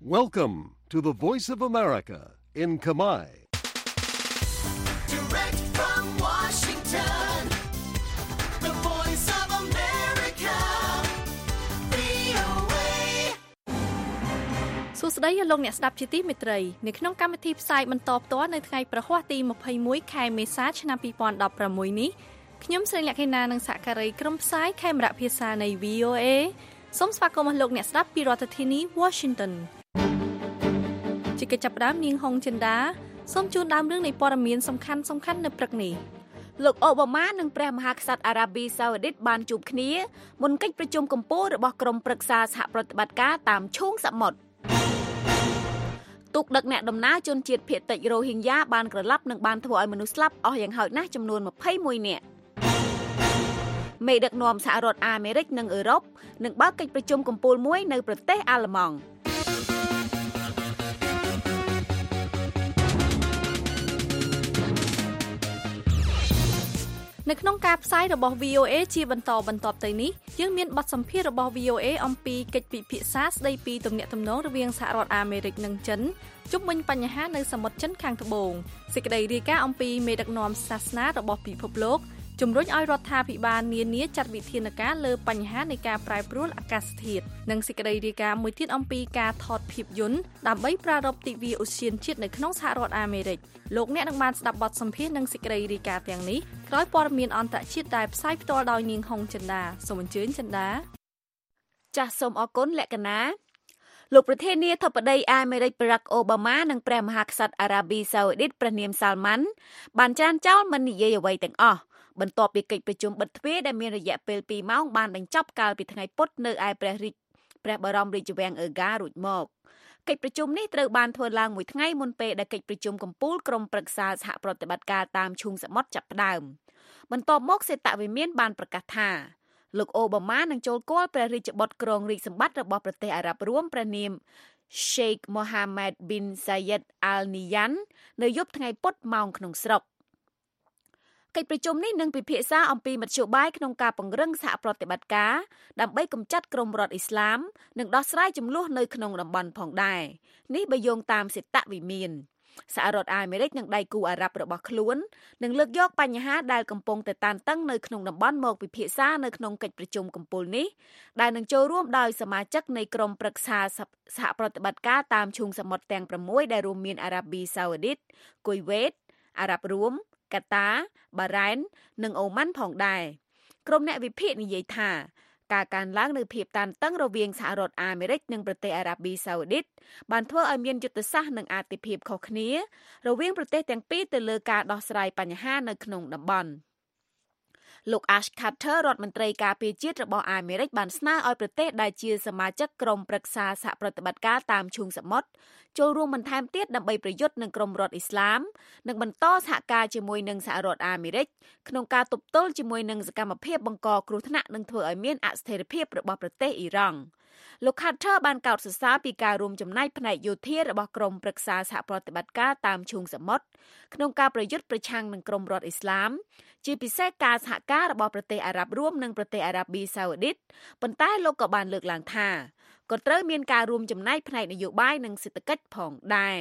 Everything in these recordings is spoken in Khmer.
Welcome to the Voice of America in Khmer. Direct from Washington, the Voice of America, VOA. សួស្តីលោកអ្នកស្ដាប់ជាទីមេត្រីនៅក្នុងកម្មវិធីផ្សាយបន្តផ្ទាល់នៅថ្ងៃប្រហ័សទី21ខែមេសាឆ្នាំ2016នេះខ្ញុំស្រីលក្ខិណានិងសហការីក្រុមផ្សាយខេមរៈភាសានៃ VOA សូមស្វាគមន៍លោកអ្នកស្ដាប់ពីរដ្ឋធានី Washington ជាកិច្ចចាប់ផ្ដើមនាងហុងចិន្តាសូមជូនដើមរឿងនៃព័ត៌មានសំខាន់ៗនៅព្រឹកនេះលោកអូបាម៉ានិងព្រះមហាក្សត្រអារ៉ាប៊ីសាអូឌីតបានជួបគ្នាមុនកិច្ចប្រជុំកំពូលរបស់ក្រុមប្រឹក្សាសហប្រតិបត្តិការតាមឈូងសមុទ្រទូកដឹកអ្នកដំណើរជនជាតិភាគតិចរ៉ូហីងយ៉ាបានក្រឡាប់និងបានធ្វើឲ្យមនុស្សស្លាប់អស់យ៉ាងហោចណាស់ចំនួន21នាក់មេដឹកនាំសហរដ្ឋអាមេរិកនិងអឺរ៉ុបនឹងបើកកិច្ចប្រជុំកំពូលមួយនៅប្រទេសអាល្លឺម៉ង់នៅក្នុងការផ្សាយរបស់ VOA ជាបន្តទៅនេះយើងមានបទសម្ភាសន៍របស់ VOA អំពីកិច្ចពិភាក្សាស្ដីពីទំនាក់ទំនងរវាងសហរដ្ឋអាមេរិកនិងចិនជុំវិញបញ្ហានៅសមុទ្រចិនខាងត្បូងសេចក្តីរាយការណ៍អំពីមេដឹកនាំសាសនារបស់ពិភពលោកជំរុញឲ្យរដ្ឋាភិបាលនានាចាត់វិធានការលើបញ្ហានៃការប្រែប្រួលអាកាសធាតុនិងសេចក្តីរាយការណ៍មួយទៀតអំពីការថតភាពយន្តដើម្បីប្រារព្ធទិវាឧទ្យានជាតិនៅក្នុងសហរដ្ឋអាមេរិកលោកអ្នកនឹងបានស្ដាប់បទសម្ភាសន៍និងសេចក្តីរាយការណ៍ទាំងនេះក្រោយព័ត៌មានអន្តរជាតិដែលផ្សាយផ្ទាល់ដោយនាងហុងចិន្តាសូមអញ្ជើញចិន្តាចាសសូមអរគុណលក្ខណាលោកប្រធានាធិបតីអាមេរិកបារ៉ាក់អូបាម៉ានិងព្រះមហាក្សត្រអារ៉ាប៊ីសាអូឌីតព្រះនាមសាល់ម៉ាន់បានច្រានចោលមិននិយាយអ្វីទាំងអស់បន្ទាប់ពីកិច្ចប្រជុំបិទទ្វារដែលមានរយៈពេល2ម៉ោងបានបញ្ចប់កាលពីថ្ងៃពុធនៅឯព្រះបរមរាជវាំងអឺហ្គារួចមកកិច្ចប្រជុំនេះត្រូវបានធ្វើឡើងមួយថ្ងៃមុនពេលដែលកិច្ចប្រជុំកំពូលក្រុមប្រឹក្សាសហប្រតិបត្តិការតាមឈូងសមុទ្រចាប់ផ្ដើមបន្ទាប់មកសេតវិមានបានប្រកាសថាលោកអូបាម៉ានឹងចូលគាល់ព្រះរាជបុត្រគ្រងរាជសម្បត្តិរបស់ប្រទេសអារ៉ាប់រួមព្រះនាម Sheikh Mohammed bin Zayed Al Nahyan នៅយប់ថ្ងៃពុធម៉ោងក្នុងស្រុកកិច្ចប្រជុំនេះនឹងពិភាក្សាអំពីមធ្យោបាយក្នុងការពង្រឹងសហប្រតិបត្តិការដើម្បីកម្ចាត់ក្រុមរដ្ឋអ៊ីស្លាមនិងដោះស្រាយជម្លោះនៅក្នុងតំបន់ផងដែរនេះបើយោងតាមសេតវិមានសហរដ្ឋអាមេរិកនិងដៃគូអារ៉ាប់របស់ខ្លួននឹងលើកយកបញ្ហាដែលកំពុងតែតានតឹងនៅក្នុងតំបន់មកពិភាក្សានៅក្នុងកិច្ចប្រជុំកំពូលនេះដែលនឹងចូលរួមដោយសមាជិកនៃក្រុមប្រឹក្សាសហប្រតិបត្តិការតាមឈូងសមុទ្រទាំង6ដែលរួមមានអារ៉ាប៊ីសាអូឌីតគុយវ៉េតអារ៉ាប់រួមកាតាបារ៉ែននិងអូម៉ាន់ផងដែរក្រុមអ្នកវិភាគនិយាយថាការកើនឡើងនៃភាពតានតឹងរវាងសហរដ្ឋអាមេរិកនិងប្រទេសអារ៉ាប៊ីសាអូឌីតបានធ្វើឲ្យមានយុទ្ធសាស្ត្រនិងអាទិភាពខុសគ្នារវាងប្រទេសទាំងពីរទៅលើការដោះស្រាយបញ្ហានៅក្នុងតំបន់លោក Ash Carter រដ្ឋមន្ត្រីការពារជាតិរបស់អាមេរិកបានស្នើឲ្យប្រទេសដែលជាសមាជិកក្រុមប្រឹក្សាសហប្រតិបត្តិការតាមឈូងសមុទ្រចូលរួមបន្ថែមទៀតដើម្បីប្រយុទ្ធនឹងក្រុមរដ្ឋអ៊ីស្លាមនិងបន្តសហការជាមួយនឹងសហរដ្ឋអាមេរិកក្នុងការទប់ទល់ជាមួយនឹងសកម្មភាពបង្កគ្រោះថ្នាក់និងធ្វើឲ្យមានអស្ថិរភាពរបស់ប្រទេសអ៊ីរ៉ង់លោក Carter បានកោតសរសើរពីការរួមចំណែកផ្នែកយោធារបស់ក្រុមប្រឹក្សាសហប្រតិបត្តិការតាមឈូងសមុទ្រក្នុងការប្រយុទ្ធប្រឆាំងនឹងក្រុមរដ្ឋអ៊ីស្លាមជាពិសេសការសហការរបស់ប្រទេសអារ៉ាប់រួមនិងប្រទេសអារ៉ាប៊ីសាអូឌីតប៉ុន្តែលោកក៏បានលើកឡើងថាក៏ត្រូវមានការរួមចំណែកផ្នែកនយោបាយនិងសេដ្ឋកិច្ចផងដែរ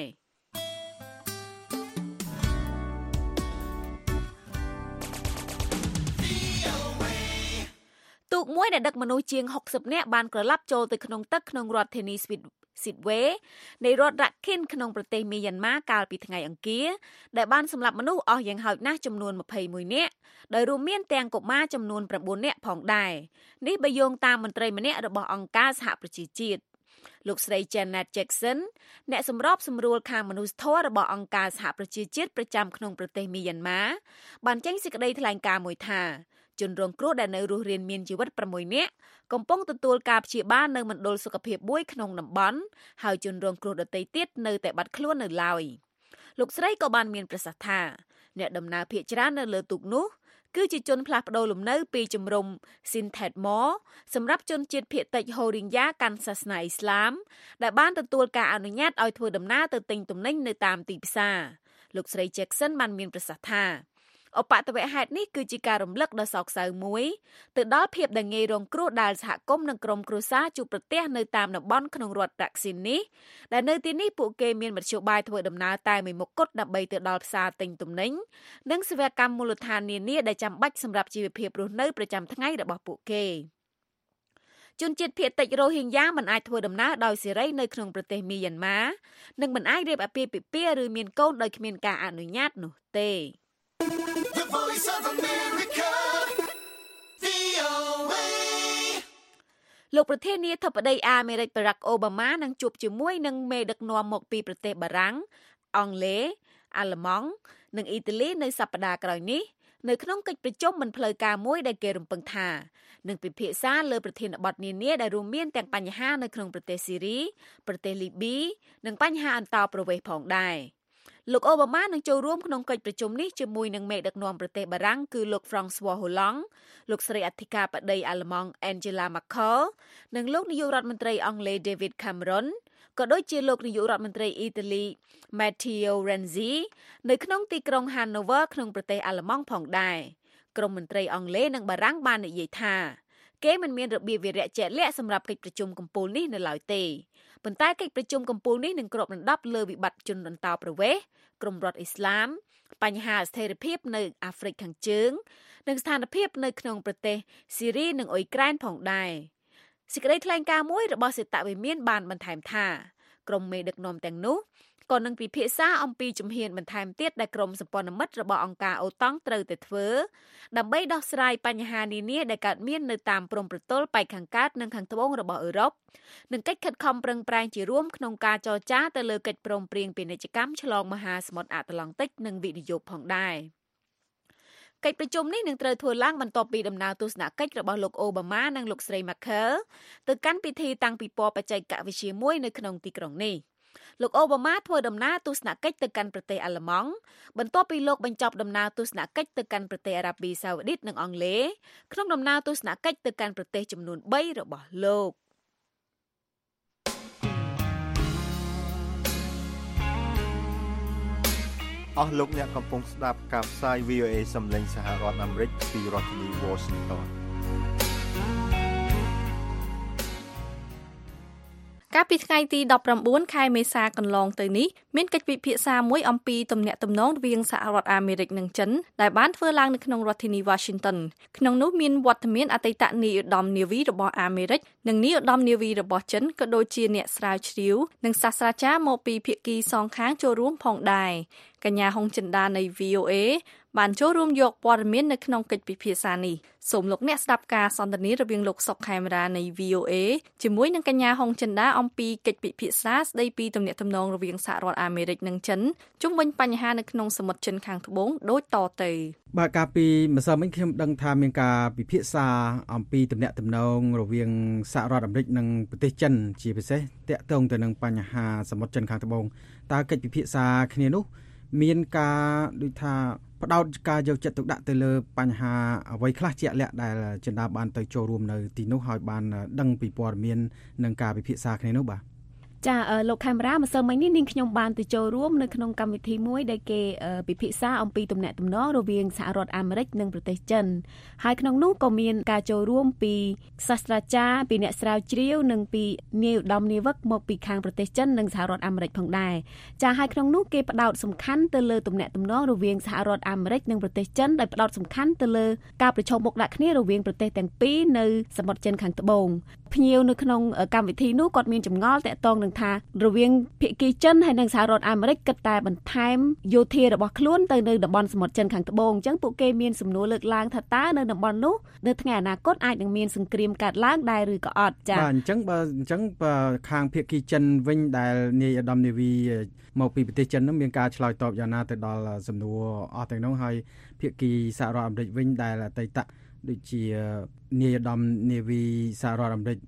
ទូកមួយដែលដឹកមនុស្សជាង60នាក់បានក្រឡាប់ចូលទៅក្នុងទឹកក្នុងរដ្ឋធានីSidway នៃរដ្ឋ Rakhine ក្នុងប្រទេសមីយ៉ាន់ម៉ាកាលពីថ្ងៃអង្គារដែលបានសម្លាប់មនុស្សអស់យ៉ាងហោចណាស់ចំនួន21នាក់ដោយរួមមានទាំងកុមារចំនួន9នាក់ផងដែរនេះបើយោងតាមមន្ត្រីម្នាក់របស់អង្គការសហប្រជាជាតិលោកស្រី Janet Jackson អ្នកសម្របសម្រួលខាងមនុស្សធម៌របស់អង្គការសហប្រជាជាតិប្រចាំក្នុងប្រទេសមីយ៉ាន់ម៉ាបានចេញសេចក្តីថ្លែងការណ៍មួយថាជនរងគ្រោះដែលនៅរស់រានមានជីវិត6នាក់កំពុងទទួលការព្យាបាលនៅមណ្ឌលសុខភាពមួយក្នុងតំបន់ហើយជនរងគ្រោះដទៃទៀតនៅតែបាត់ខ្លួននៅឡើយលោកស្រីក៏បានមានប្រសាសន៍ថាអ្នកដំណើរភាគច្រើននៅលើទូកនោះគឺជាជនផ្លាស់ប្ដូរលំនៅពីជំរំ Sinthetmore សម្រាប់ជនជាតិភាគតិច Rohingya កាន់សាសនាអ៊ីស្លាមដែលបានទទួលការអនុញ្ញាតឲ្យធ្វើដំណើរទៅទិញទំនិញនៅតាមទីផ្សារលោកស្រី Jackson បានមានប្រសាសន៍ថាឧបទ្ទវហេតុនេះគឺជាការរំលឹកដ៏សោកសៅមួយទៅដល់ភាពដែលងាយរងគ្រោះដែលសហគមន៍និងក្រុមគ្រួសារជួបប្រទះនៅតាមតំបន់ក្នុងរដ្ឋតាក់ស៊ីននេះដែលនៅទីនេះពួកគេមានមធ្យោបាយធ្វើដំណើរតែមួយមុខគត់ដើម្បីទៅដល់ផ្សារទិញទំនិញនិងសេវាកម្មមូលដ្ឋាននានាដែលចាំបាច់សម្រាប់ជីវភាពរស់នៅប្រចាំថ្ងៃរបស់ពួកគេជនជាតិភាគតិចរ៉ូហីងយ៉ាមិនអាចធ្វើដំណើរដោយសេរីនៅក្នុងប្រទេសមីយ៉ាន់ម៉ានិងមិនអាចរៀបអាពាហ៍ពិពាហ៍ឬមានកូនដោយគ្មានការអនុញ្ញាតនោះទេ The Voice of America, VOA. លោកប្រធានាធិបតីអាមេរិកបារ៉ាក់អូបាម៉ានឹងជួបជាមួយនឹងមេដឹកនាំមកពីប្រទេសបារាំងអង់គ្លេសអាល្លឺម៉ង់និងអ៊ីតាលីនៅសប្តាហ៍ក្រោយនេះនៅក្នុងកិច្ចប្រជុំមិនផ្លូវការមួយដែលគេរំពឹងថានឹងពិភាក្សាលើប្រធានបទនានាដែលរួមមានទាំងបញ្ហានៅក្នុងប្រទេសស៊ីរីប្រទេសលីប៊ីនិងបញ្ហាអន្តោប្រវេសន៍ផងដែរលោកអូបាម៉ានឹងចូលរួមក្នុងកិច្ចប្រជុំនេះជាមួយនឹងមេដឹកនាំប្រទេសបារាំងគឺលោក François Hollande លោកស្រីអធិការបតីអាល្លឺម៉ង់ Angela Merkel និងលោកនាយករដ្ឋមន្ត្រីអង់គ្លេស David Cameron ក៏ដូចជាលោកនាយករដ្ឋមន្ត្រីអ៊ីតាលី Matteo Renzi នៅក្នុងទីក្រុង Hanover ក្នុងប្រទេសអាល្លឺម៉ង់ផងដែរក្រុមមន្ត្រីអង់គ្លេសនិងបារាំងបាននិយាយថាគេមិនមានរបៀបវារៈជាក់លាក់សម្រាប់កិច្ចប្រជុំកំពូលនេះនៅឡើយទេប៉ុន្តែកិច្ចប្រជុំកំពូលនេះនឹងគ្របដណ្ដប់លើវិបត្តិជនអន្តោប្រវេសន៍ក្រុមរដ្ឋអ៊ីស្លាមបញ្ហាអស្ថិរភាពនៅអាហ្វ្រិកខាងជើងនិងស្ថានភាពនៅក្នុងប្រទេសស៊ីរីនិងអ៊ុយក្រែនផងដែរសេចក្តីថ្លែងការណ៍មួយរបស់សេតវិមានបានបន្ថែមថាក្រុមមេដឹកនាំទាំងនោះក៏នឹងពិភាក្សាអំពីជំហានបន្ថែមទៀតដែលក្រុមសម្ព័ន្ធមិត្តរបស់អង្គការអូតុងត្រូវតែធ្វើដើម្បីដោះស្រាយបញ្ហានានាដែលកើតមាននៅតាមព្រំប្រទល់ប៉ែកខាងកើតនិងខាងត្បូងរបស់អឺរ៉ុបនិងកិច្ចខិតខំប្រឹងប្រែងជារួមក្នុងការចរចាទៅលើកិច្ចព្រមព្រៀងពាណិជ្ជកម្មឆ្លងមហាសមុទ្រអាត្លង់តិកនិងវិនិយោគផងដែរកិច្ចប្រជុំនេះនឹងត្រូវធ្វើឡើងបន្ទាប់ពីដំណើរទស្សនកិច្ចរបស់លោកអូបាម៉ានិងលោកស្រី Merkel ទៅកាន់ពិធីតាំងពិព័រណ៍បច្ចេកវិទ្យាមួយនៅក្នុងទីក្រុងនេះលោកអូបាម៉ាធ្វើដំណើរទស្សនកិច្ចទៅកាន់ប្រទេសអាល្លឺម៉ង់បន្ទាប់ពីលោកបញ្ចប់ដំណើរទស្សនកិច្ចទៅកាន់ប្រទេសអារ៉ាប៊ីសាអូឌីតនិងអង់គ្លេសក្នុងដំណើរទស្សនកិច្ចទៅកាន់ប្រទេសចំនួន3របស់លោកអស់លោកអ្នកកំពុងស្ដាប់ការផ្សាយ VOA សំឡេងសហរដ្ឋអាមេរិកពីរដ្ឋធានី Washington កាលពីថ្ងៃទី19ខែមេសាកន្លងទៅនេះមានកិច្ចពិភាក្សាមួយអំពីទំនាក់ទំនងរវាងសហរដ្ឋអាមេរិកនិងចិនដែលបានធ្វើឡើងនៅក្នុងរដ្ឋធានី Washington ក្នុងនោះមានវត្តមានអតីតនាយឧត្តមនាវីរបស់អាមេរិកនិងនាយឧត្តមនាវីរបស់ចិនក៏ដូចជាអ្នកស្រាវជ្រាវនិងសាស្ត្រាចារ្យមកពីភាគីសងខាងចូលរួមផងដែរកញ្ញាហុងចិន្តានៃ VOA បានចូលរួមយកព័ត៌មាននៅក្នុងកិច្ចពិភាក្សានេះសូមលោកអ្នកស្ដាប់ការសន្ទនារវាងលោកសុកខេមរានៃ VOA ជាមួយនឹងកញ្ញាហុងចិន្តាអំពីកិច្ចពិភាក្សាស្ដីពីទំនាក់ទំនងរវាងសហរដ្ឋអាមេរិកនិងចិនជុំវិញបញ្ហានៅក្នុងសមុទ្រចិនខាងត្បូងដូចតទៅបាទកាលពីម្សិលមិញខ្ញុំដឹងថាមានការពិភាក្សាអំពីទំនាក់ទំនងរវាងសហរដ្ឋអាមេរិកនិងប្រទេសចិនជាពិសេសទាក់ទងទៅនឹងបញ្ហាសមុទ្រចិនខាងត្បូងតើកិច្ចពិភាក្សាគ្នានោះមានការដូចថាផ្ដោតការយកចិត្តទុកដាក់ទៅលើបញ្ហាអ្វីខ្លះជាក់លាក់ដែលចិនដាបានទៅចូលរួមនៅទីនោះហើយបានដឹងពីព័ត៌មាននិងការពិភាក្សាគ្នានោះបាទចាលោកខេមរាម្សិលមិញនេះនាងខ្ញុំបានទៅចូលរួមនៅក្នុងកម្មវិធីមួយដែលគេពិភាក្សាអំពីទំនាក់ទំនងរវាងសហរដ្ឋអាមេរិកនិងប្រទេសចិនហើយក្នុងនោះក៏មានការចូលរួមពីសាស្ត្រាចារ្យពីអ្នកស្រាវជ្រាវនិងពីនាយឧត្តមនាវិកមកពីខាងប្រទេសចិននិងសហរដ្ឋអាមេរិកផងដែរចាហើយក្នុងនោះគេផ្ដោតសំខាន់ទៅលើទំនាក់ទំនងរវាងសហរដ្ឋអាមេរិកនិងប្រទេសចិនដែលផ្ដោតសំខាន់ទៅលើការប្រជុំមុខដាក់គ្នារវាងប្រទេសទាំងពីរនៅសមុទ្រចិនខាងត្បូងភ្ញៀវនៅក្នុងកម្មវិធីនោះគាត់មានចម្ងល់តាក់ទងនឹងថារវាងភាគីចិនហើយនិងសហរដ្ឋអាមេរិកគិតតែបន្ថែមយោធារបស់ខ្លួនទៅនៅតំបន់សមុទ្រចិនខាងត្បូងអញ្ចឹងពួកគេមានសំណួរលើកឡើងថាតើនៅតំបន់នោះនៅថ្ងៃអនាគតអាចនឹងមានសង្គ្រាមកើតឡើងដែរឬក៏អត់ចា៎បាទអញ្ចឹងខាងភាគីចិនវិញដែលនាយឧត្តមនាវីមកពីប្រទេសចិននោះមានការឆ្លើយតបយ៉ាងណាទៅដល់សំណួរអស់ទាំងនោះហើយភាគីសហរដ្ឋអាមេរិកវិញដែលអតីតដូចជានាយឧត្តមនាវីសហរដ្ឋអាមេរិក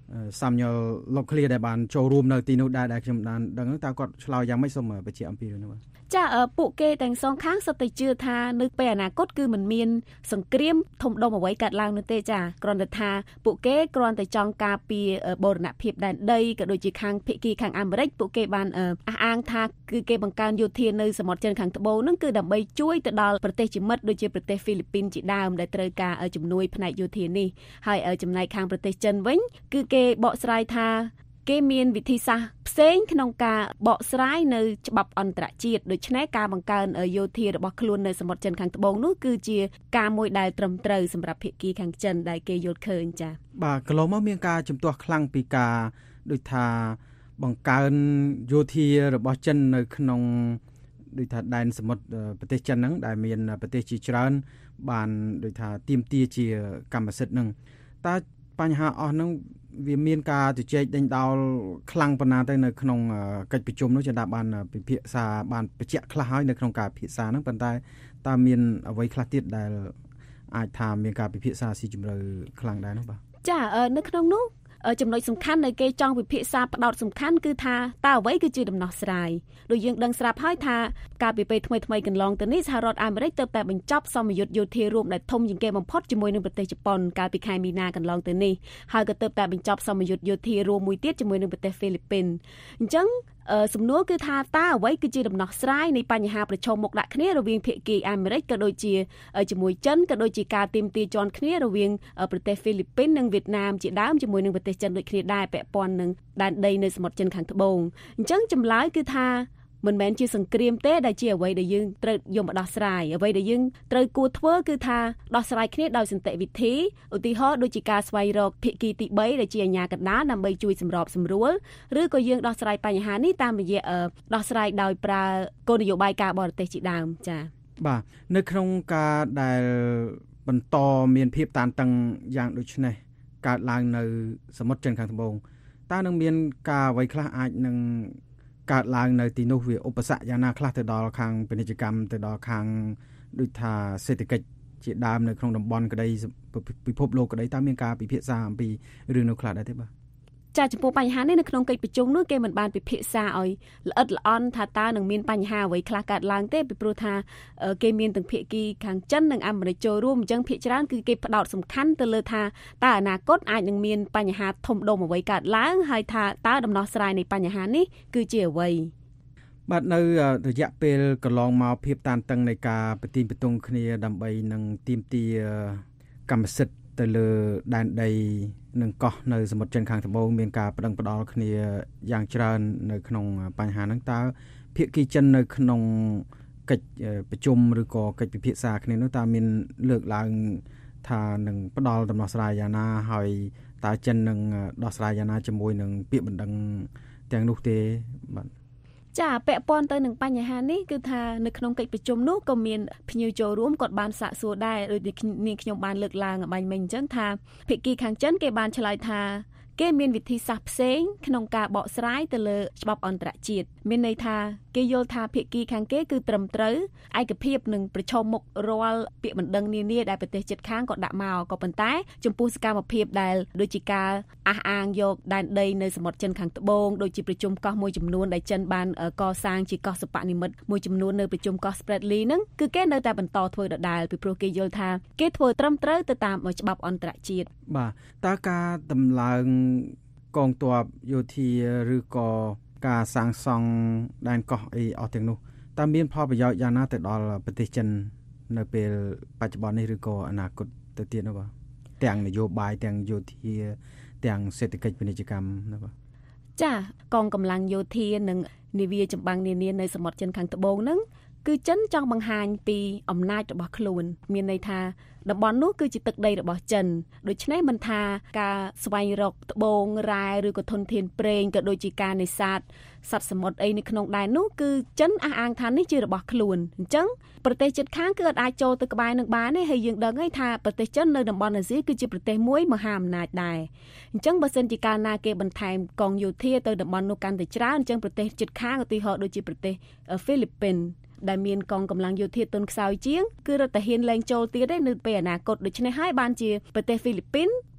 Samuel Locklear ដែលបានចូលរួមនៅទីនោះដែលខ្ញុំបានដឹងតើគាត់ឆ្លើយយ៉ាងម៉េចសូមបញ្ជាក់អំពីរឿងនេះបាទចាពួកគេទាំងសងខាងសុទ្ធតែជឿថានៅពេលអនាគតគឺមិនមានសង្គ្រាមធំដុំអ្វីកើតឡើងនោះទេចាគ្រាន់តែថាពួកគេគ្រាន់តែចង់ការពារបូរណភាពដែនដីក៏ដូចជាខាងភាគីខាងអាមេរិកពួកគេបានអះអាងថាគឺគេបង្កើនយោធានៅសមុទ្រចិនខាងត្បូងហ្នឹងគឺដើម្បីជួយទៅដល់ប្រទេសជាមិត្តដូចជាប្រទេសហ្វីលីពីនជាដើមដែលត្រូវការជំនួយផ្នែកយោធានេះហើយចំណែកខាងប្រទេសចិនវិញគឺគេបកស្រាយថាគេមានវិធីសាស្ត្រផ្សេងក្នុងការបកស្រាយនៅច្បាប់អន្តរជាតិដូច្នេះការបង្កើនយោធារបស់ខ្លួននៅសមុទ្រចិនខាងត្បូងនោះគឺជាការមួយដែលត្រឹមត្រូវសម្រាប់ភាគីខាងចិនដែលគេយល់ឃើញចា៎បាទកន្លងមកមានការជំទាស់ខ្លាំងពីការដូចថាបង្កើនយោធារបស់ចិននៅក្នុងដូចថាដែនសមុទ្រប្រទេសចិនហ្នឹងដែលមានប្រទេសជាច្រើនបានដូចថាទាមទារជាកម្មសិទ្ធិហ្នឹងតើបញ្ហាអស់ហ្នឹងវាមានការជជែកដេញដោលខ្លាំងប៉ុណ្ណាទៅនៅក្នុងកិច្ចប្រជុំនោះចន្ទបានពិភាក្សាបានបញ្ជាក់ខ្លះហើយនៅក្នុងការពិភាក្សាហ្នឹងប៉ុន្តែតើមានអ្វីខ្លះទៀតដែលអាចថាមានការពិភាក្សាស៊ីជម្រៅខ្លាំងដែរនោះបាទចានៅក្នុងនោះចំណុចសំខាន់ដែលគេចង់ពិភាក្សាផ្ដោតសំខាន់គឺថាតើអ្វីគឺជាដំណោះស្រាយដូចយើងដឹងស្រាប់ហើយថាកាលពីពេលថ្មីៗកន្លងទៅនេះសហរដ្ឋអាមេរិកទើបតែបញ្ចប់សម្ពយុទ្ធយោធារួមដែលធំជាងគេបំផុតជាមួយនឹងប្រទេសជប៉ុនកាលពីខែមីនាកន្លងទៅនេះហើយក៏ទើបតែបញ្ចប់សម្ពយុទ្ធយោធារួមមួយទៀតជាមួយនឹងប្រទេសហ្វីលីពីនអញ្ចឹងសំណួរគឺថាតើអ្វីគឺជាដំណោះស្រាយនៃបញ្ហាប្រឈមមុខដាក់គ្នារវាងភាគីអាមេរិកក៏ដូចជាជាមួយចិនក៏ដូចជាការទាមទារជាន់គ្នារវាងប្រទេសហ្វីលីពីននិងវៀតណាមជាដើមជាមួយនឹងប្រទេសចិនដូចគ្នាដែរពាក់ព័ន្ធនឹងដែនដីនៅសមុទ្រចិនខាងត្បូងអញ្ចឹងចម្លើយគឺថាមិនមែនជាសង្គ្រាមទេដែលជាអ្វីដែលយើងត្រូវយកមកដោះស្រាយអ្វីដែលយើងត្រូវគួរធ្វើគឺថាដោះស្រាយគ្នាដោយសន្តិវិធីឧទាហរណ៍ដូចជាការស្វែងរកភាគីទី3ដែលជាអាជ្ញាកណ្ដាលដើម្បីជួយសម្របសម្រួលឬក៏យើងដោះស្រាយបញ្ហានេះតាមរយៈដោះស្រាយដោយប្រើគោលនយោបាយការបរទេសជាដើមចា៎បាទនៅក្នុងការដែលបន្តមានភាពតានតឹងយ៉ាងដូចនេះកើតឡើងនៅសមុទ្រចិនខាងត្បូងតើនឹងមានការអ្វីខ្លះអាចនឹងកើតឡើងនៅទីនោះវាឧបសគ្គយ៉ាងណាខ្លះទៅដល់ខាងពាណិជ្ជកម្មទៅដល់ខាងដូចថាសេដ្ឋកិច្ចជាដើមនៅក្នុងតំបន់ក្តីពិភពលោកក្តីតើមានការពិភាក្សាអំពីរឿងនោះខ្លះដែរទេបាទចាចំពោះបញ្ហានេះនៅក្នុងកិច្ចប្រជុំនោះគេមិនបានពិភាក្សាឲ្យល្អិតល្អន់ថាតើនឹងមានបញ្ហាអ្វីខ្លះកើតឡើងទេពីព្រោះថាគេមានទាំងភាគីខាងចិននិងអាមេរិកចូលរួមអញ្ចឹងភាគច្រើនគឺគេផ្ដោតសំខាន់ទៅលើថាតើអនាគតអាចនឹងមានបញ្ហាធំដុំអ្វីកើតឡើងហើយថាតើដំណោះស្រាយនៃបញ្ហានេះគឺជាអ្វីបាទនៅរយៈពេលកន្លងមកភាពតានតឹងនៃការប្រទីនបន្ទង់គ្នាដើម្បីនឹងទាមទារកម្មសិទ្ធិទៅលើដែនដីនិងកោះនៅសមុទ្រចិនខាងត្បូងមានការប្តឹងផ្តល់គ្នាយ៉ាងច្រើននៅក្នុងបញ្ហាហ្នឹងតើភាគីចិននៅក្នុងកិច្ចប្រជុំឬក៏កិច្ចពិភាក្សាគ្នានោះតើមានលើកឡើងថានឹងផ្តល់ដំណោះស្រាយយ៉ាងណាហើយតើចិននឹងដោះស្រាយយ៉ាងណាជាមួយនឹងពាក្យបណ្ដឹងទាំងនោះទេបាទចាពាក់ព័ន្ធទៅនឹងបញ្ហានេះគឺថានៅក្នុងកិច្ចប្រជុំនោះក៏មានភ្ញៀវចូលរួមគាត់បានសាកសួរដែរដូចនាងខ្ញុំបានលើកឡើងបាញ់មិញអញ្ចឹងថាភាគីខាងចិនគេបានឆ្លើយថាគេមានវិធីសាស្ត្រផ្សេងក្នុងការបកស្រាយទៅលើច្បាប់អន្តរជាតិមានន័យថាគេយល់ថាភាគីខាងគេគឺត្រឹមត្រូវឯកភាពនឹងប្រឈមមុខរាល់ពាក្យបណ្ដឹងនានាដែលប្រទេសជិតខាងក៏ដាក់មកក៏ប៉ុន្តែចំពោះសកម្មភាពដែលដូចជាការអះអាងយកដែនដីនៅសមុទ្រចិនខាងត្បូងដូចជាប្រជុំកោះមួយចំនួនដែលចិនបានកសាងជាកោះសិប្បនិម្មិតមួយចំនួននៅប្រជុំកោះ Spratly ហ្នឹងគឺគេនៅតែបន្តធ្វើដដែលពីព្រោះគេយល់ថាគេធ្វើត្រឹមត្រូវទៅតាមច្បាប់អន្តរជាតិបាទតើការតម្លើងកងទ័ពយោធាឬក៏ការសាងសង់ដែនកោះអីអស់ទាំងនោះតើមានផលប្រយោជន៍យ៉ាងណាទៅដល់ប្រទេសចិននៅពេលបច្ចុប្បន្ននេះឬក៏អនាគតទៅទៀតនោះបាទទាំងនយោបាយទាំងយោធាទាំងសេដ្ឋកិច្ចពាណិជ្ជកម្មណាបាទចាកងកម្លាំងយោធានិងនាវាចម្បាំងនានានៅសមុទ្រចិនខាងត្បូងហ្នឹងគឺចិនចង់បង្ហាញពីអំណាចរបស់ខ្លួនមានន័យថាតំបន់នោះគឺជាទឹកដីរបស់ចិនដូច្នេះមិនថាការស្វែងរកត្បូងរ៉ែឬក៏ធនធានប្រេងក៏ដូចជាការនេសាទសត្វសមុទ្រអីនៅក្នុងដែននោះគឺចិនអះអាងថានេះជារបស់ខ្លួនអញ្ចឹងប្រទេសជិតខាងគឺអាចចូលទៅក្បែរនឹងបានទេហើយយើងដឹងហើយថាប្រទេសចិននៅតំបន់អាស៊ីគឺជាប្រទេសមួយមហាអំណាចដែរអញ្ចឹងបើសិនជាកាលណាគេបន្ថែមកងយោធាទៅតំបន់នោះកាន់តែច្រើនអញ្ចឹងប្រទេសជិតខាងឧទាហរណ៍ដូចជាប្រទេសហ្វីលីពីនដែលមានកងកម្លាំងយោធាទុនខ្សោយជាងគឺរដ្ឋាភិបាលលែងចូលទៀតទេនៅពេលអនាគតដូច្នេះហើយបានជាប្រទេសហ្វីលីពីន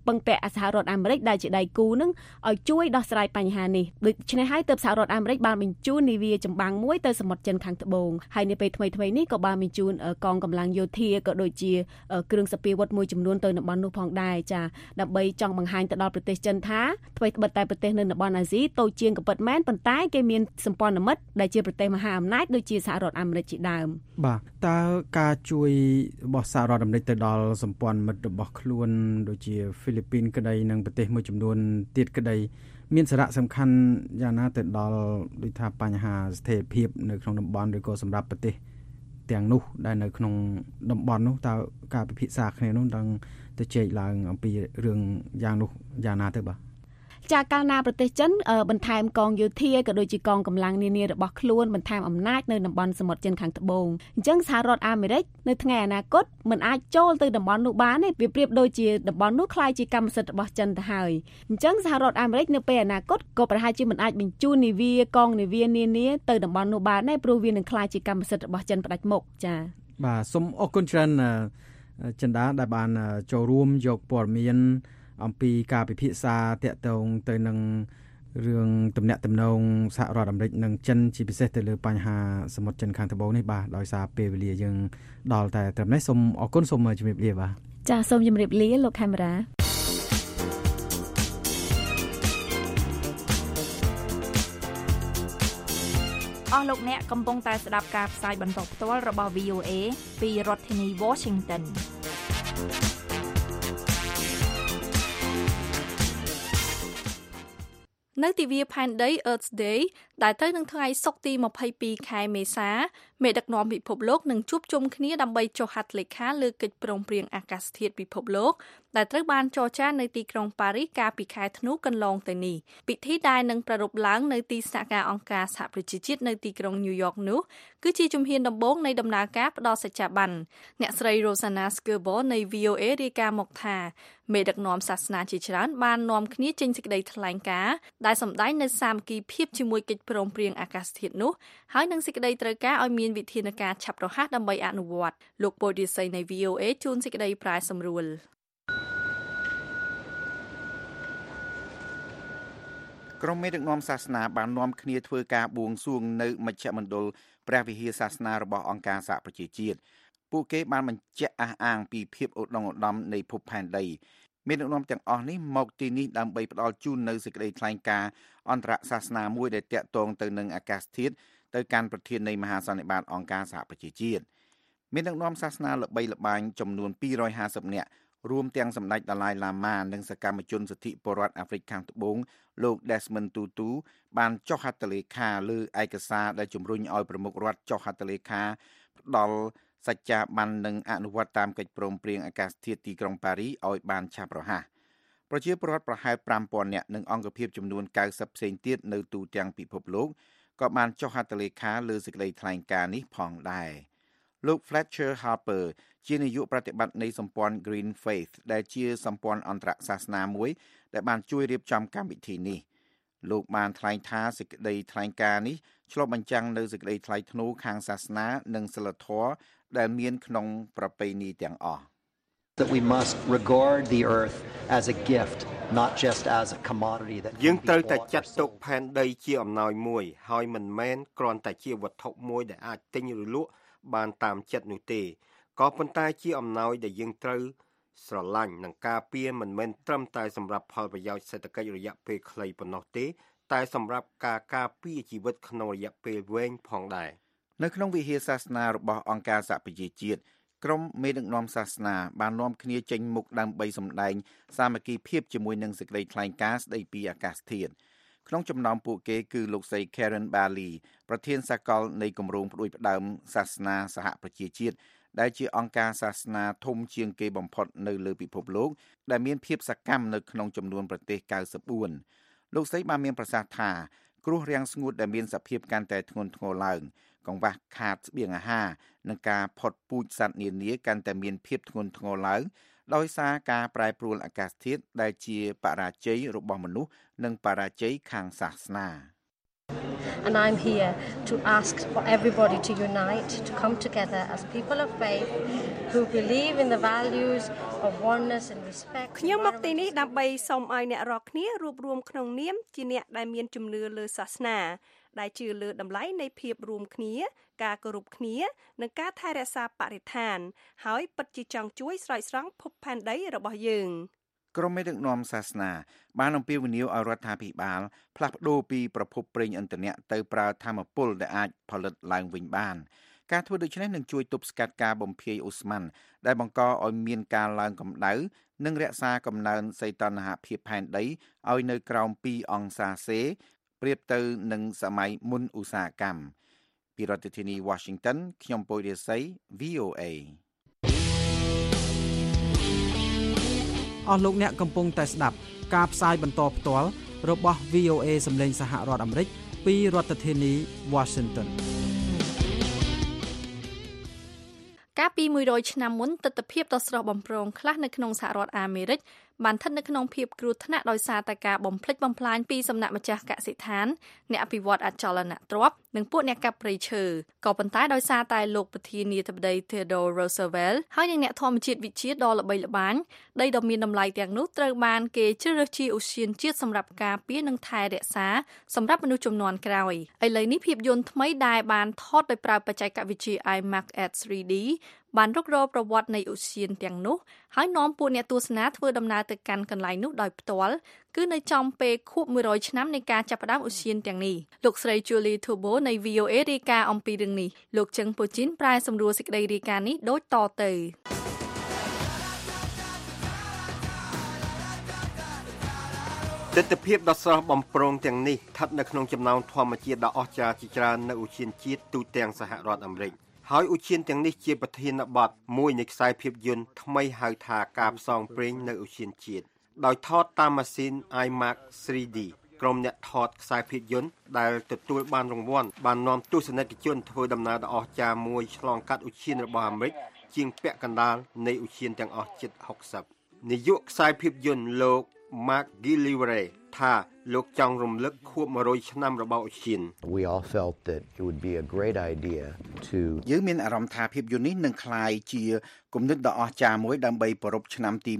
ពឹងពាក់សហរដ្ឋអាមេរិកដែលជាដៃគូនឹងឲ្យជួយដោះស្រាយបញ្ហានេះដូច្នេះហើយទើបសហរដ្ឋអាមេរិកបានបញ្ជូននាវាចម្បាំងមួយទៅសមុទ្រចិនខាងត្បូងហើយនៅពេលថ្មីៗនេះក៏បានបញ្ជូនកងកម្លាំងយោធាក៏ដូចជាគ្រឿងសព្វាវុធមួយចំនួនទៅតំបន់នោះផងដែរចាដើម្បីចង់បង្ហាញទៅដល់ប្រទេសចិនថាថ្មីត្បិតតែប្រទេសនៅតំបន់អាស៊ីតូចជាងក៏ពិតមែនប៉ុន្តែគេមានសម្ព័ន្ធមិត្តដែលជាប្រទេសមហាអំណាចដូចជាសហរដ្ឋអាមេរិកជាដើមបាទតើការជួយរបស់សហរដ្ឋអាមេរិកទៅដល់សម្ព័ន្ធមិត្តរបស់ខ្លួនដូចជាហ្វីលីពីនក្តីនិងប្រទេសមួយចំនួនទៀតក្តីមានសារៈសំខាន់យ៉ាងណាទៅដល់ដូចថាបញ្ហាស្ថិរភាពនៅក្នុងតំបន់ឬក៏សម្រាប់ប្រទេសទាំងនោះដែលនៅក្នុងតំបន់នោះតើការពិភាក្សាគ្នានោះនឹងទៅជែកឡើងអំពីរឿងយ៉ាងនោះយ៉ាងណាទៅបាទចាកាលណាប្រទេសចិនបន្ថែមកងយោធាក៏ដូចជាកងកម្លាំងនានារបស់ខ្លួនបន្ថែមអំណាចនៅតំបន់សមុទ្រចិនខាងត្បូងអញ្ចឹងសហរដ្ឋអាមេរិកនៅថ្ងៃអនាគតមិនអាចចូលទៅតំបន់នោះបានទេវាប្រៀបដូចជាតំបន់នោះក្លាយជាកម្មសិទ្ធិរបស់ចិនទៅហើយអញ្ចឹងសហរដ្ឋអាមេរិកនៅពេលអនាគតក៏ប្រហែលជាមិនអាចបញ្ជូននាវាកងនាវានានាទៅតំបន់នោះបានទេព្រោះវានឹងក្លាយជាកម្មសិទ្ធិរបស់ចិនផ្ដាច់មុខចាបាទសូមអរគុណច្រើនចិនដាដែលបានចូលរួមយកព័ត៌មានអំពីការពិភាក្សាតាក់ទងទៅនឹងរឿងទំនាក់ទំនងសហរដ្ឋអាមេរិកនិងចិនជាពិសេសទៅលើបញ្ហាសមុទ្រចិនខាងត្បូងនេះបាទដោយសារពេលវេលាយើងដល់តែត្រឹមនេះសូមអរគុណសូមជម្រាបលាបាទចាសូមជម្រាបលាលោកខេមរាអស់លោកអ្នកកំពុងតែស្ដាប់ការផ្សាយបន្តផ្ទាល់របស់ VOA ពីរដ្ឋធានី Washingtonនៅទិវាផែនដី Earth Day ដែលទៅនឹងថ្ងៃសុក្រទី22ខែមេសាមេដឹកនាំពិភពលោកនឹងជួបជុំគ្នាដើម្បីចុះហត្ថលេខាលើកិច្ចព្រមព្រៀងអាកាសធាតុពិភពលោកដែលត្រូវបានចរចានៅទីក្រុងប៉ារីសកាលពីខែធ្នូកន្លងទៅនេះពិធីដែលនឹងប្រារព្ធឡើងនៅទីស្នាក់ការអង្គការសហប្រជាជាតិនៅទីក្រុងញូវយ៉កនោះគឺជាជំហានដំបូងនៃដំណើរការផ្ដល់សច្ចាប័នអ្នកស្រី Rosanna Skerbo នៃ VOA រាយការណ៍មកថាមេដឹកនាំសាសនាជាច្រើនបាននាំគ្នាចេញសេចក្តីថ្លែងការណ៍ដែលសម្ដែងនៅសាមគ្គីភាពជាមួយកិច្ចព្រមព្រៀងអាកាសធាតុនោះហើយនឹងសេចក្តីត្រូវការឲ្យមានវិធានការឆាប់រហ័សដើម្បីអនុវត្តលោកពូឌីស័យនៃ VOA ជូនសេចក្តីប្រាយសម្រួលក្រុមមេដឹកនាំសាសនាបាននាំគ្នាធ្វើការបួងសួងនៅមជ្ឈមណ្ឌលព្រះវិហារសាសនារបស់អង្គការសហប្រជាជាតិពួកគេបានបញ្ជាក់អះអាងពីភាពឧត្តមឧត្តមនៃភពផែនដីមេដឹកនាំទាំងអស់នេះមកទីនេះដើម្បីផ្ដល់ជូននៅសេចក្តីថ្លែងការណ៍អន្តរសាសនាមួយដែលតាក់ទងទៅនឹងអាកាសធាតុទៅកាន់ប្រធាននៃមហាសន្និបាតអង្គការសហប្រជាជាតិមេដឹកនាំសាសនាល្បីល្បាញចំនួន250នាក់រួមទាំងសម្ដេចដាឡាយឡាម៉ានិងសកម្មជនសិទ្ធិពលរដ្ឋអាហ្វ្រិកខាងត្បូងលោក Desmond Tutu បានចុះហត្ថលេខាលើឯកសារដែលជំរុញឲ្យប្រមុខរដ្ឋចុះហត្ថលេខាផ្ដល់សច្ចាប័ននិងអនុវត្តតាមកិច្ចព្រមព្រៀងអាកាសធាតុទីក្រុងប៉ារីសឲ្យបានឆាប់រហ័សប្រជាពលរដ្ឋប្រហែល 5,000 នាក់និងអង្គភាពចំនួន90ផ្សេងទៀតនៅទូទាំងពិភពលោកក៏បានចុះហត្ថលេខាលើសេចក្តីថ្លែងការណ៍នេះផងដែរលោក Fletcher Harper ជានាយកប្រតិបត្តិនៃសម្ព័ន្ធ Green Faith ដែលជាសម្ព័ន្ធអន្តរសាសនាមួយដែលបានជួយរៀបចំកម្មវិធីនេះលោកបានថ្លែងថាសេចក្តីថ្លែងការណ៍នេះឆ្លុះបញ្ចាំងនៅសេចក្តីថ្លៃថ្នូរខាងសាសនានិងសីលធម៌ដែលមានក្នុងប្រពៃណីទាំងអស់ that we must regard the earth as a gift not just as a commodity that យើងត្រូវតែចាត់ទុកផែនដីជាអំណោយមួយហើយមិនមែនគ្រាន់តែជាវត្ថុមួយដែលអាចទិញឬលក់បានតាមចិត្តនោះទេក៏ប៉ុន្តែជាអំណោយដែលយើងត្រូវស្រឡាញ់និងការពារមិនមែនត្រឹមតែសម្រាប់ផលប្រយោជន៍សេដ្ឋកិច្ចរយៈពេលខ្លីប៉ុណ្ណោះទេតែសម្រាប់ការការពារជីវិតក្នុងរយៈពេលវែងផងដែរនៅក្នុងវិហារសាសនារបស់អង្គការសហប្រជាជាតិក្រុមមេដឹកនាំសាសនាបាននាំគ្នាចេញមុខដើម្បីសម្ដែងសាមគ្គីភាពជាមួយនឹងសេចក្តីថ្លែងការណ៍ស្តីពីអាកាសធាតុក្នុងចំណោមពួកគេគឺលោកស្រី Karen Barley ប្រធានសាកលនៃគម្រោងផ្ដួចផ្ដើមសាសនាសហប្រជាជាតិដែលជាអង្គការសាសនាធំជាងគេបំផុតនៅលើពិភពលោកដែលមានភាពសកម្មនៅក្នុងចំនួនប្រទេស94លោកស្រីបានមានប្រសាសន៍ថាគ្រោះរាំងស្ងួតដែលមានសភាពកាន់តែធ្ងន់ធ្ងរឡើងកង្វះខាតស្បៀងអាហារនិងការផុតពូជសត្វនានាកាន់តែមានភាពធ្ងន់ធ្ងរឡើងដោយសារការប្រែប្រួលអាកាសធាតុដែលជាបរាជ័យរបស់មនុស្សនិងបរាជ័យខាងសាសនា And I'm here to ask for everybody to unite, to come together as people of faith who believe in the values of oneness and respect. ខ្ញុំមកទីនេះដើម្បីសូមឲ្យអ្នករាល់គ្នារួបរวมក្នុងនាមជាអ្នកដែលមានជំនឿលើសាសនាដែលជឿលើតម្លៃនៃភាពរួមគ្នាការគោរពគ្នានិងការថែរក្សាបរិស្ថានហើយពិតជាចង់ជួយស្រោចស្រង់ភពផែនដីរបស់យើងក្រុមមេដឹកនាំសាសនាបានអំពាវនាវឲ្យរដ្ឋាភិបាលផ្លាស់ប្ដូរពីប្រភពប្រេងឥន្ធនៈទៅប្រើថាមពលដែលអាចផលិតឡើងវិញបានការធ្វើដូច្នេះនឹងជួយទប់ស្កាត់ការបំភាយអូស្មန်ដែលបង្កឲ្យមានការឡើងកម្ដៅនិងរក្សាកំណើនសីតុណ្ហភាពផែនដីឲ្យនៅក្រោម2អង្សាសេប្រៀបទៅនឹងសម័យមុនឧស្សាហកម្មពីរដ្ឋធានី Washington ខ្ញុំពូរិស័យ VOA អស់លោកអ្នកកំពុងតែស្ដាប់ការផ្សាយបន្តផ្ទាល់របស់ VOA សម្លេងសហរដ្ឋអាមេរិកពីរដ្ឋធានី Washington កាលពី100ឆ្នាំមុនទិដ្ឋភាពដ៏ស្រស់បំព្រងខ្លះនៅក្នុងសហរដ្ឋអាមេរិកបានស្ថិតនៅក្នុងភាពគ្រោះថ្នាក់ដោយសារតែការបំផ្លិចបំផ្លាញពីសំណាក់ម្ចាស់កសិដ្ឋានអ្នកអភិវឌ្ឍអចលនទ្រព្យនិងពួកអ្នកកាប់ព្រៃឈើក៏ប៉ុន្តែដោយសារតែលោកប្រធានាធិបតី Theodore Roosevelt ហើយនិងអ្នកធម្មជាតិវិទ្យាដ៏ល្បីល្បាញដីដ៏មានតម្លៃទាំងនោះត្រូវបានគេជ្រើសរើសជាឧទ្យានជាតិសម្រាប់ការពារនិងថែរក្សាសម្រាប់មនុស្សជំនាន់ក្រោយឥឡូវនេះភាពយន្តថ្មីដែលបានថតដោយប្រើបច្ចេកវិទ្យា IMAX at 3D បានរុករកប្រវត្តិនៃឧទ្យានទាំងនោះហើយនាំពួកអ្នកទស្សនាធ្វើដំណើរទៅកាន់កន្លែងនោះដោយផ្ទាល់គឺនៅចំពេលខួប100ឆ្នាំនៃការចាប់ផ្ដើមឧទ្យានទាំងនេះលោកស្រី Julie Turbo នៃ VOA រាយការណ៍អំពីរឿងនេះលោកជឹងពូជីនប្រែសម្រួលសេចក្តីរាយការណ៍នេះដូចតទៅទិដ្ឋភាពដ៏ស្រស់បំព្រងទាំងនេះស្ថិតនៅក្នុងចំណោមធម្មជាតិដ៏អស្ចារ្យជាច្រើននៅឧទ្យានជាតិទូទាំងសហរដ្ឋអាមេរិកហើយឧទ្យានទាំងនេះជាប្រធានបទមួយនៃខ្សែភាពយន្តថ្មីហៅថាការផ្សងព្រេងនៅឧទ្យានជាតិដោយថតតាមម៉ាស៊ីន IMAX 3D ក្រុមអ្នកថតខ្សែភាពយន្តដែលទទួលបានរង្វាន់បាននាំទស្សនិកជនធ្វើដំណើរដ៏អស្ចារ្យមួយឆ្លងកាត់ឧទ្យានរបស់អាមេរិកជាងពាក់កណ្ដាលនៃឧទ្យានទាំងអស់ជិត60នាយកខ្សែភាពយន្តលោក Mark Gillivray ថាលោកចង់រំលឹកខួប100ឆ្នាំរបស់ឧទ្យាន We all felt that it would be a great idea to យើងមានអារម្មណ៍ថាភាពយន្តនេះនឹងក្លាយជាគំនិតដ៏អស្ចារ្យមួយដើម្បីប្រពៃឆ្នាំទី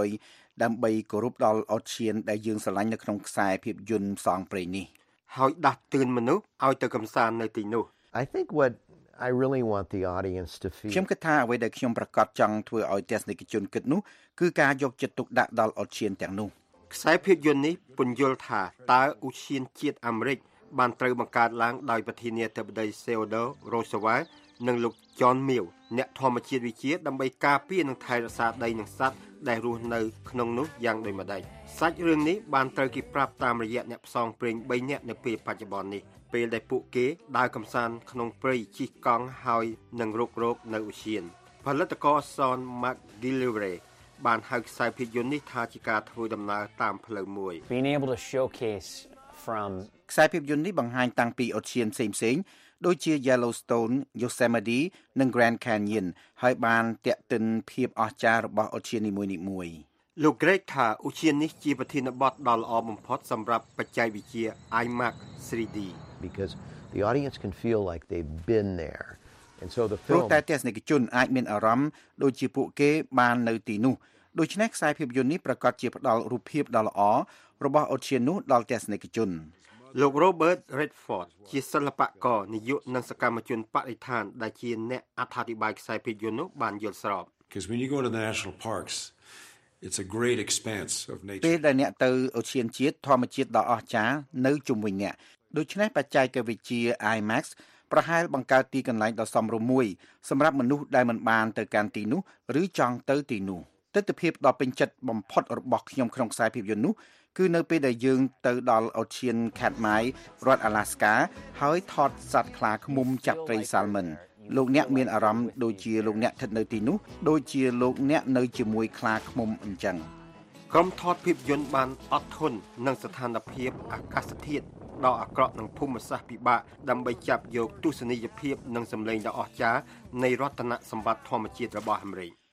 100ដើម្បីគោរពដល់ឧទ្យានដែលយើងស្រឡាញ់នៅក្នុងខ្សែភាពយន្តផ្សងព្រេងនេះហើយដាស់តឿនមនុស្សឲ្យទៅកម្សាន្តនៅទីនោះ I think what I really want the audience to feel ខ្ញុំគិតថាអ្វីដែលខ្ញុំប្រកាសចង់ធ្វើឲ្យទស្សនិកជនគិតនោះគឺការយកចិត្តទុកដាក់ដល់ឧទ្យានទាំងនោះខ្សែភាពយន្តនេះពន្យល់ថាតើឧទ្យានជាតិអាមេរិកបានត្រូវបង្កើតឡើងដោយប្រធានាធិបតី Theodore Roosevelt និងលោក John Mills អ្នកធម្មជាតិវិទ្យាដើម្បីការពារនិងថែរក្សាដីនិងសត្វដែលរស់នៅក្នុងនោះយ៉ាងដូចម្តេចសាច់រឿងនេះបានត្រូវគេប្រាប់តាមរយៈអ្នកផ្សងព្រេង3នាក់នៅពេលបច្ចុប្បន្ននេះពេលដែលពួកគេដើរកម្សាន្តក្នុងព្រៃជិះកង់ហើយនឹងរុករកនៅឧទ្យានផលិតករ Son Mark Gillivray បានហៅខ្សែភាពយន្តនេះថាជាការធ្វើដំណើរតាមផ្លូវមួយ Being able to showcase from ខ្សែភាពយន្តនេះបង្ហាញតាំងពីឧទ្យានផ្សេងៗដូចជា Yellowstone, Yosemite និង Grand Canyon ហើយបានទាក់ទាញភាពអស្ចារ្យរបស់ឧទ្យាននីមួយៗលោក Greg ថាឧទ្យាននេះជាប្រធានបទដ៏ល្អបំផុតសម្រាប់បច្ចេកវិទ្យា IMAX 3D because the audience can feel like they've been there and so the film ព្រោះតែទស្សនិកជនអាចមានអារម្មណ៍ដូចជាពួកគេបាននៅទីនោះដូច្នេះខ្សែភាពយន្តនេះប្រកាសជាផ្ដល់រូបភាពដ៏ល្អរបស់ឧទ្យាននោះដល់ទស្សនិកជនលោក Robert Redford ជាសិល្បករនាយកនិងសកម្មជនបរិស្ថានដែលជាអ្នកអត្ថាធិប្បាយខ្សែភាពយន្តនោះបានយល់ស្រប Because when you go to the national parks it's a great expanse of nature ពេលដែលអ្នកទៅឧទ្យានជាតិធម្មជាតិដ៏អស្ចារ្យនៅជុំវិញអ្នកដូច្នេះបច្ចេកវិទ្យា IMAX ប្រហែលបង្កើតទីកន្លែងដ៏សមរម្យមួយសម្រាប់មនុស្សដែលមិនបានទៅកាន់ទីនោះឬចង់ទៅទីនោះទិដ្ឋភាពដ៏ពេញចិត្តបំផុតរបស់ខ្ញុំក្នុងខ្សែភាពយន្តនោះគឺនៅពេលដែលយើងទៅដល់ឧទ្យាន Katmai រដ្ឋ Alaska ហើយថតសត្វខ្លាឃ្មុំចាប់ត្រី Salmon លោកអ្នកមានអារម្មណ៍ដូចជាលោកអ្នកស្ថិតនៅទីនោះដូចជាលោកអ្នកនៅជាមួយខ្លាឃ្មុំអញ្ចឹងក្រុមថតភាពយន្តបានអត់ធន់នឹងស្ថានភាពអាកាសធាតុដ៏អាក្រក់និងភូមិសាស្ត្រពិបាកដើម្បីចាប់យកទស្សនីយភាពនិងសម្លេងដ៏អស្ចារ្យនៃរតនសម្បត្តិធម្មជាតិរបស់អាមេរិក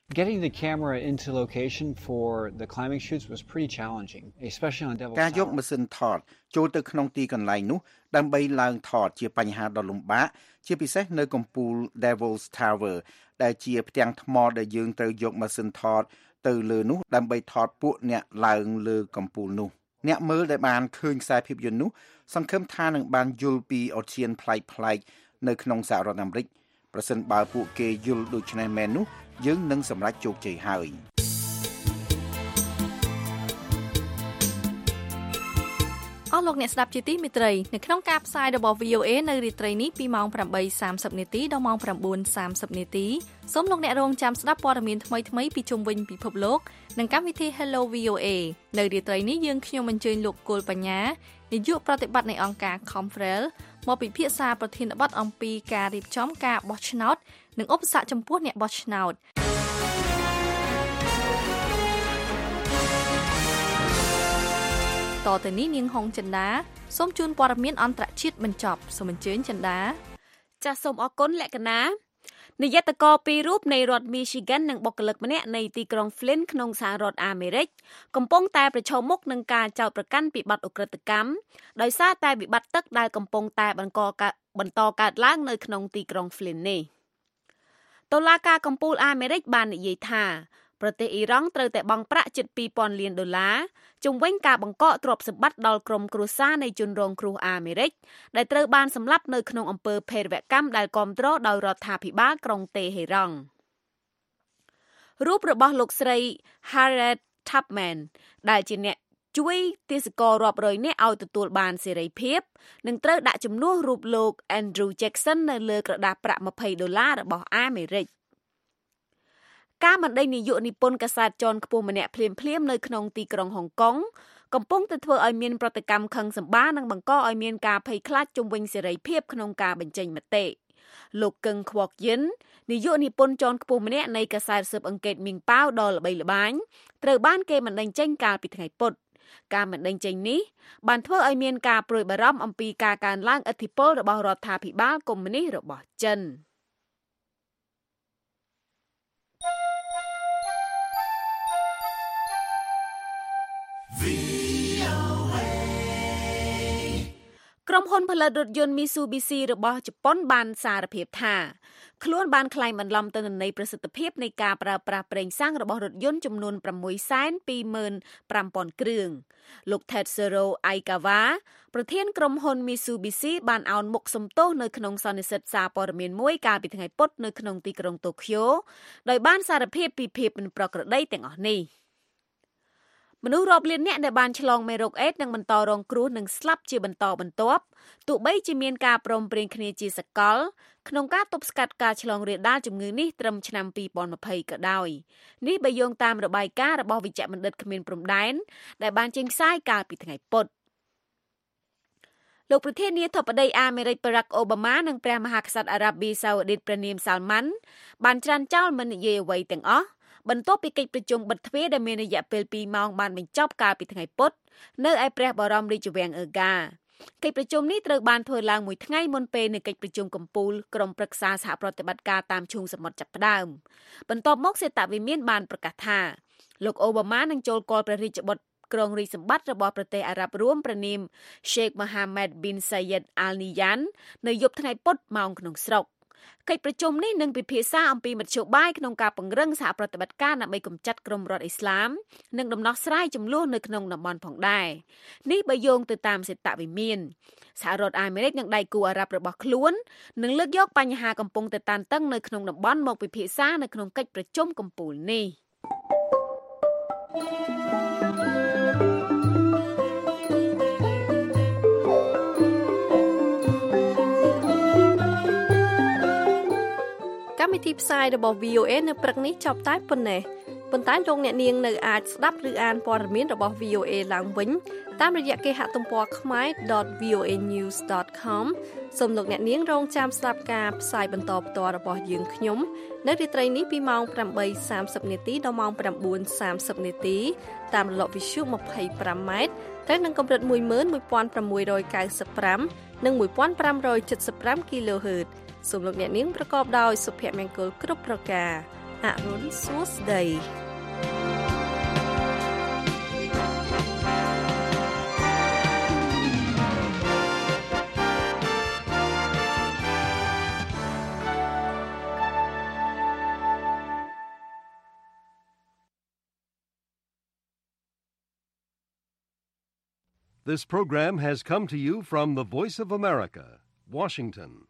Getting the camera into location for the climbing shoots was pretty challenging, especially on Devil's Tower. ការយកម៉ាស៊ីនថតចូលទៅក្នុងទីកន្លែងនោះដើម្បីឡើងថតជាបញ្ហាដ៏លំបាកជាពិសេសនៅកំពូល Devil's Tower ដែលជាផ្ទាំងថ្មដែលយើងត្រូវយកម៉ាស៊ីនថតទៅលើនោះដើម្បីថតពួកអ្នកឡើងលើកំពូលនោះអ្នកមើលដែលបានឃើញខ្សែភាពយន្តនោះសង្ឃឹមថានឹងបានយល់ពីអូសៀនប្លែកៗនៅក្នុងសហរដ្ឋអាមេរិកប្រសិនបើពួកគេយល់ដូច្នេះមែននោះយើងនឹងសម្រេចជោគជ័យហើយអស់លោកអ្នកស្ដាប់ជាទីមេត្រីនៅក្នុងការផ្សាយរបស់ VOA នៅរាត្រីនេះពីម៉ោង 8:30 នាទីដល់ម៉ោង 9:30 នាទីសូមលោកអ្នករងចាំស្ដាប់ព័ត៌មានថ្មីៗពីជុំវិញពិភពលោកនិងកម្មវិធី Hello VOA នៅរាត្រីនេះយើងខ្ញុំអញ្ជើញលោកគោលបញ្ញានាយកប្រតិបត្តិនៃអង្គការ Confrel មកពិភាក្សាប្រធានបទអំពីការរៀបចំការបោះឆ្នោតនិងឧបសគ្គចំពោះអ្នកបោះឆ្នោតតទៅនេះនាងហុងចិន្តាសូមជូនព័ត៌មានអន្តរជាតិបញ្ចប់សូមអញ្ជើញចិន្តាចាសសូមអរគុណលក្ខណានាយកកពីររូបនៃរដ្ឋ Michigan និងបុគ្គលិកម្នាក់នៃទីក្រុង Flint ក្នុងសហរដ្ឋអាមេរិកកំពុងតែប្រឈមមុខនឹងការចោទប្រកាន់ពីបទឧក្រិដ្ឋកម្មដោយសារតែវិបត្តិទឹកដែលកំពុងតែបន្តកើតឡើងនៅក្នុងទីក្រុង Flint នេះតុលាការកំពូលអាមេរិកបាននិយាយថាប្រទេសអ៊ីរ៉ង់ត្រូវតែបង់ប្រាក់ជិត $2,000 លានជំវិញការបង្កកទ្រព្យសម្បត្តិដល់ក្រុមគ្រួសារនៃជនរងគ្រោះអាមេរិកដែលត្រូវបានសម្លាប់នៅក្នុងអំពើភេរវកម្មដែលគ្រប់គ្រងដោយរដ្ឋាភិបាលក្រុងតេហេរ៉ង់រូបរបស់លោកស្រី Harriet Tubman ដែលជាអ្នកជួយទេសចររាប់រយនាក់ឲ្យទទួលបានសេរីភាពនឹងត្រូវដាក់ជំនួសរូបលោក Andrew Jackson នៅលើក្រដាសប្រាក់$20របស់អាមេរិកការបណ្ដេញនាយកនិពន្ធកាសែតជាន់ខ្ពស់ម្នាក់ភ្លាមៗនៅក្នុងទីក្រុងហុងកុងកំពុងតែធ្វើឲ្យមានប្រតិកម្មខឹងសម្បារនិងបង្កឲ្យមានការភ័យខ្លាចជុំវិញសេរីភាពក្នុងការបញ្ចេញមតិលោកកឹងខ្វកយិននាយកនិពន្ធជាន់ខ្ពស់ម្នាក់នៃកាសែតស៊ើបអង្កេតមីងប៉ាវដ៏ល្បីល្បាញត្រូវបានគេបណ្ដេញចេញកាលពីថ្ងៃពុធការបណ្ដេញចេញនេះបានធ្វើឲ្យមានការព្រួយបារម្ភអំពីការកើនឡើងឥទ្ធិពលរបស់រដ្ឋាភិបាលកុម្មុយនីសរបស់ចិនក្រុមហ៊ុនផលិតរថយន្ត Mitsubishi របស់ជប៉ុនបានសារភាពថាខ្លួនបានក្លែងបន្លំទិន្នន័យប្រសិទ្ធភាពនៃការប្រើប្រាស់ប្រេងសាំងរបស់រថយន្តចំនួន 625,000 គ្រឿងលោក Tetsuro Aikawa ប្រធានក្រុមហ៊ុន Mitsubishi បានអោនមុខសំទោសនៅក្នុងសន្និសីទសារព័ត៌មានមួយកាលពីថ្ងៃពុធនៅក្នុងទីក្រុងតូក្យូដោយបានសារភាពពីភាពមិនប្រក្រតីទាំងអស់នេះមនុស្សរាប់លាននាក់ដែលបានឆ្លងមេរោគអេដនិងបន្តរងគ្រោះនិងស្លាប់ជាបន្តបន្ទាប់ទោះបីជាមានការព្រមព្រៀងគ្នាជាសកលក្នុងការទប់ស្កាត់ការឆ្លងរាលដាលជំងឺនេះត្រឹមឆ្នាំ2020ក៏ដោយនេះបើយោងតាមរបាយការណ៍របស់វិជ្ជបណ្ឌិតគ្មានព្រំដែនដែលបានចេញផ្សាយកាលពីថ្ងៃពុធលោកប្រធានាធិបតីអាមេរិកបារ៉ាក់អូបាម៉ានិងព្រះមហាក្សត្រអារ៉ាប៊ីសាអូឌីតព្រះនាមសាល់ម៉ាន់បានច្រានចោលមិននិយាយអ្វីទាំងអស់បន្ទាប់ពីកិច្ចប្រជុំបិទទ្វារដែលមានរយៈពេល2ម៉ោងបានបញ្ចប់កាលពីថ្ងៃពុធនៅឯព្រះបរមរាជវាំងអឺហ្គាកិច្ចប្រជុំនេះត្រូវបានធ្វើឡើងមួយថ្ងៃមុនពេលនៃកិច្ចប្រជុំកំពូលក្រុមប្រឹក្សាសហប្រតិបត្តិការតាមឈូងសមុទ្រចាប់ផ្ដើមបន្ទាប់មកសេតវិមានបានប្រកាសថាលោកអូបាម៉ានឹងចូលគាល់ព្រះរាជបុត្រក្រុងរាជសម្បត្តិរបស់ប្រទេសអារ៉ាប់រួមព្រះនាម Sheikh Mohammed bin Zayed Al Nahyan នៅយប់ថ្ងៃពុធម៉ោងក្នុងស្រុកកិច្ចប្រជុំនេះនឹងពិភាក្សាអំពីមធ្យោបាយក្នុងការពង្រឹងសហប្រតិបត្តិការដើម្បីកម្ចាត់ក្រុមរដ្ឋអ៊ីស្លាមនិងដំណោះស្រាយជម្លោះនៅក្នុងតំបន់ផងដែរនេះបើយោងទៅតាមសេតវិមានសហរដ្ឋអាមេរិកនិងដៃគូអារ៉ាប់របស់ខ្លួននឹងលើកយកបញ្ហាកំពុងតែតានតឹងនៅក្នុងតំបន់មកពិភាក្សានៅក្នុងកិច្ចប្រជុំកំពូលនេះកម្មវិធីផ្សាយរបស់ VOA នៅព្រឹកនេះចប់តែប៉ុណ្ណេះប៉ុន្តែលោកអ្នកនាងនៅអាចស្ដាប់ឬអានព័ត៌មានរបស់ VOA ឡើងវិញតាមរយៈគេហទំព័រ khmer.voanews.com សូមលោកអ្នកនាងរងចាំស្ដាប់ការផ្សាយបន្តផ្ទាល់របស់យើងខ្ញុំនៅរាត្រីនេះពីម៉ោង 8:30 នាទីដល់ម៉ោង 9:30 នាទីតាមរលកវិទ្យុ 25M ត្រូវនឹងកម្រិត 11695 និង 1575 kHz សូមលោកអ្នកនាងប្រកបដោយសុភមង្គលគ្រប់ប្រការអរុនសួស្តី This program has come to you from the Voice of America, Washington.